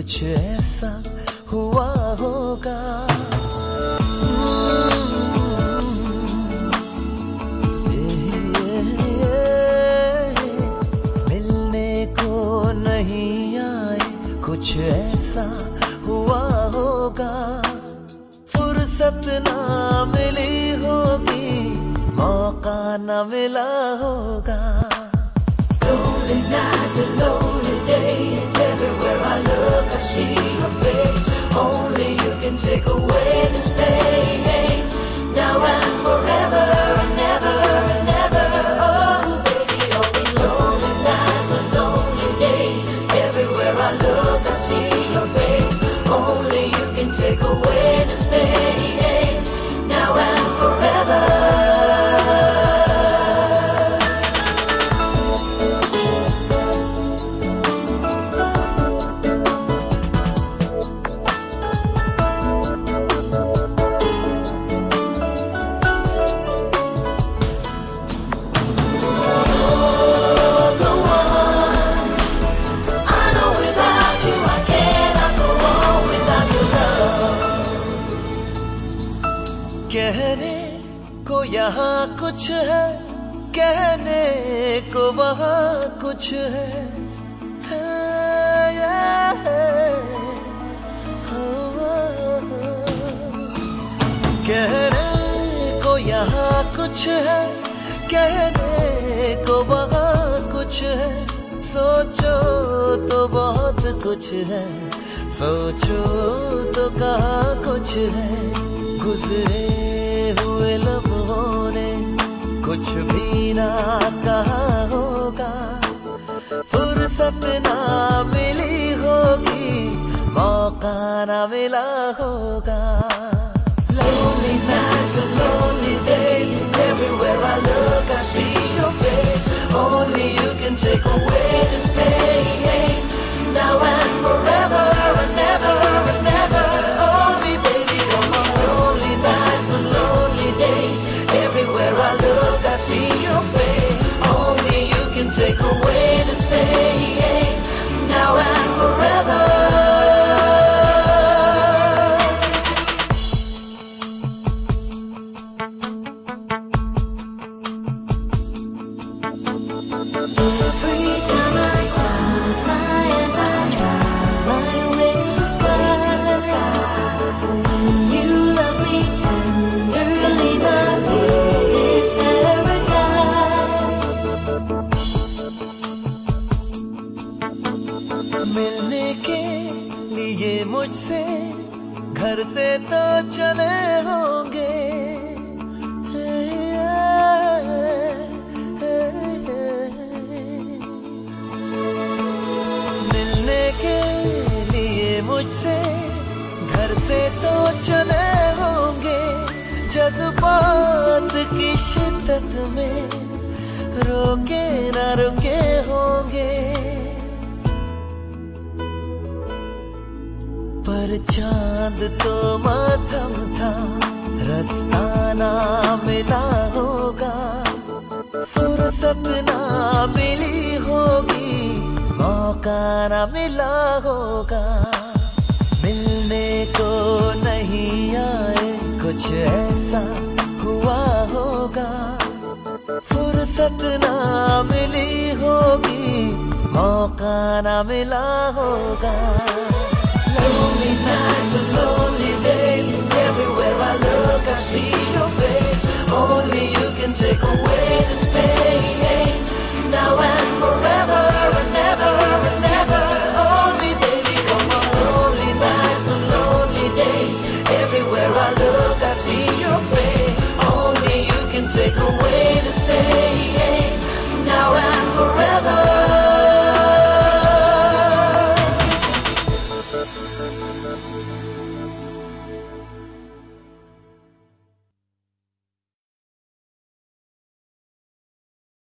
कुछ ऐसा हुआ होगा। मिलने को नहीं आए, कुछ ऐसा हुआ होगा। फुर्सत ना मिली होगी, मौका ना मिला होगा। Lonely nights and lonely days, everywhere I look I see your face. Only you can take away this pain, now and forever and never and never. Oh baby, only lonely nights and lonely days, everywhere I look I see your face. Only you can take away this pain, now and forever. कहने को यहाँ कुछ है, कहने को वहाँ कुछ है, कहने को यहाँ कुछ है, कहने को वहाँ कुछ है। सोचो तो बहुत कुछ है, सोचो तो कहाँ कुछ है। गुजरे हुए लम्हों ने कुछ भी ना कहा होगा। फुर्सत ना मिली होगी, मौका ना मिला होगा। Lonely nights and lonely days, everywhere I look I see your face. Only you can take away this pain, now and forever and never and never. Oh me baby, come on. Lonely nights and lonely days, everywhere I look I see your face. Only you can take away this pain, now and forever. Every time I close my eyes, I try my way to smile. When you love me tenderly, my world is paradise. मिलने के लिए मुझसे घर से तो चले होंगे, मुझसे घर से तो चले होंगे। जज्बात की शिद्दत में रोके ना रुके होंगे, पर चांद तो मातम था, रास्ता ना मिला होगा। फुर्सत ना मिली होगी, मौका ना मिला होगा। मिलने को नहीं आए, कुछ ऐसा हुआ होगा। फुर्सत ना मिली होगी, मौका ना मिला होगा। Lonely nights and lonely days, everywhere I look I see your face. Only you can take away this pain.